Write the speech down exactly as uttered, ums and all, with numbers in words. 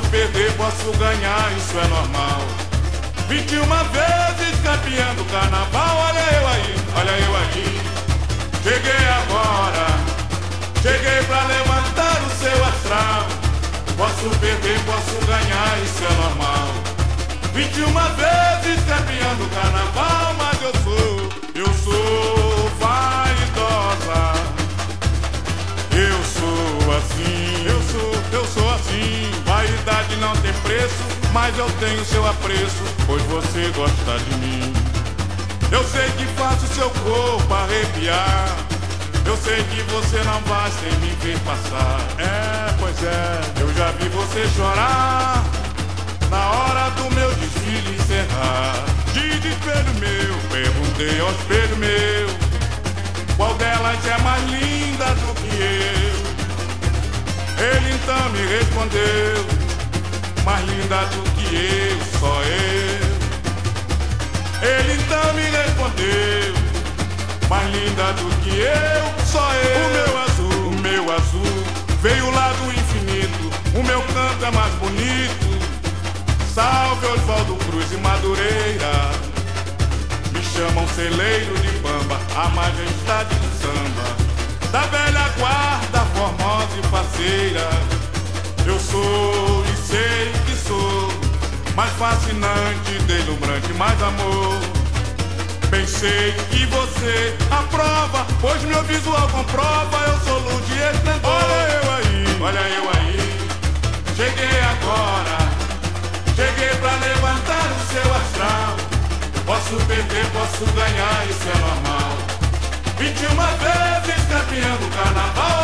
perder, posso ganhar, isso é normal. Vinte e uma vezes campeão do carnaval, olha eu aí, olha eu aí. Cheguei agora, cheguei pra levantar o seu astral. Posso perder, posso ganhar, isso é normal. Vinte e uma vezes campeão do carnaval, mas eu sou, eu sou vaidosa. Eu sou assim, eu sou, eu sou assim. Vaidade não tem preço, mas eu tenho seu apreço, pois você gosta de mim. Eu sei que faço seu corpo arrepiar. Eu sei que você não vai sem me ver passar. É, pois é, eu já vi você chorar na hora do meu desfile encerrar. De espelho meu, perguntei ao espelho meu, qual delas é mais linda do que eu? Ele então me respondeu, mais linda do que eu, só eu. Ele então me respondeu, mais linda do que eu, só eu. O meu azul, o meu azul, veio lá do infinito. O meu canto é mais bonito. Salve Oswaldo Cruz e Madureira. Me chamam celeiro de bamba, a majestade do samba, da velha guarda formosa e faceira. Eu sou e sei que sou mais fascinante, deslumbrante, mais amor. Pensei que você aprova, pois meu visual comprova. Eu sou luz de esplendor. Olha eu aí, olha eu aí. Cheguei agora, cheguei pra levantar o seu astral. Posso perder, posso ganhar, isso é normal. Vinte e uma vezes campeão do carnaval.